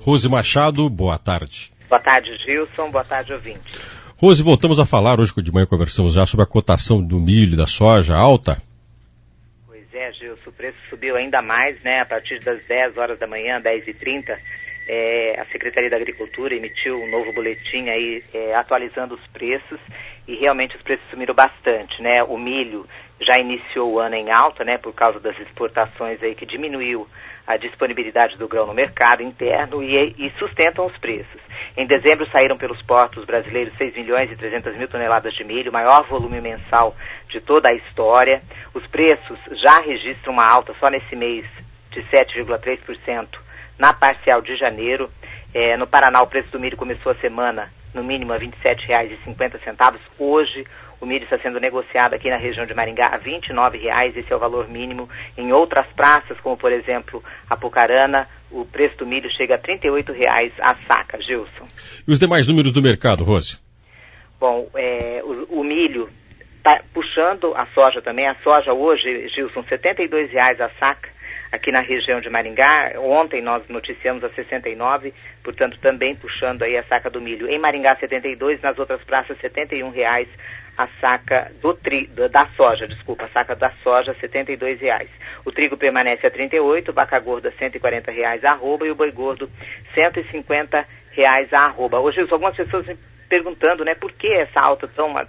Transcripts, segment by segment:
Rose Machado, boa tarde. Boa tarde, Gilson. Boa tarde, ouvinte. Rose, voltamos a falar hoje de manhã, conversamos já sobre a cotação do milho e da soja alta. Pois é, Gilson, o preço subiu ainda mais, né? A partir das 10 horas da manhã, 10h30, a Secretaria da Agricultura emitiu um novo boletim aí atualizando os preços e realmente os preços subiram bastante, né? O milho já iniciou o ano em alta, né? Por causa das exportações aí que diminuiu a disponibilidade do grão no mercado interno e sustentam os preços. Em dezembro saíram pelos portos brasileiros 6 milhões e 300 mil toneladas de milho, maior volume mensal de toda a história. Os preços já registram uma alta só nesse mês de 7,3% na parcial de janeiro. No Paraná o preço do milho começou a semana no mínimo a R$ 27,50. Hoje o milho está sendo negociado aqui na região de Maringá a R$ 29,00, esse é o valor mínimo. Em outras praças, como por exemplo Apucarana, o preço do milho chega a R$ 38,00 a saca, Gilson. E os demais números do mercado, Rose? Bom, o milho está puxando a soja também. A soja hoje, Gilson, R$ 72,00 a saca aqui na região de Maringá. Ontem nós noticiamos a 69, portanto também puxando aí a saca do milho. Em Maringá 72, nas outras praças R$ 71,00 a saca da soja, a saca da soja R$ 72,00. O trigo permanece a 38, vaca gorda R$ 140,00 a arroba e o boi gordo R$ 150,00 a arroba. Hoje algumas pessoas me perguntando, né, por que essa alta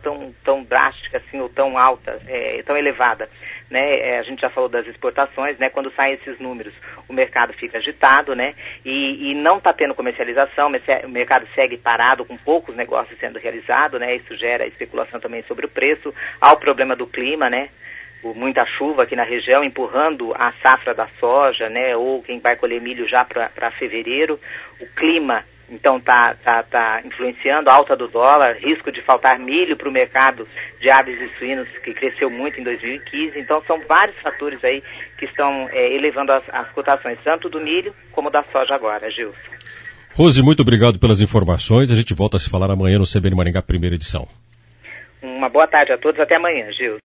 tão drástica assim, ou tão alta, tão elevada, né? A gente já falou das exportações, né? Quando saem esses números, o mercado fica agitado, né? E não está tendo comercialização, o mercado segue parado, com poucos negócios sendo realizados, né? Isso gera especulação também sobre o preço. Há o problema do clima, né? Muita chuva aqui na região, empurrando a safra da soja, né? Ou quem vai colher milho já para fevereiro. O clima, então, está influenciando a alta do dólar, risco de faltar milho para o mercado de aves e suínos, que cresceu muito em 2015. Então, são vários fatores aí que estão elevando as cotações, tanto do milho como da soja agora, Gilson. Rose, muito obrigado pelas informações. A gente volta a se falar amanhã no CBN Maringá, primeira edição. Uma boa tarde a todos. Até amanhã, Gilson.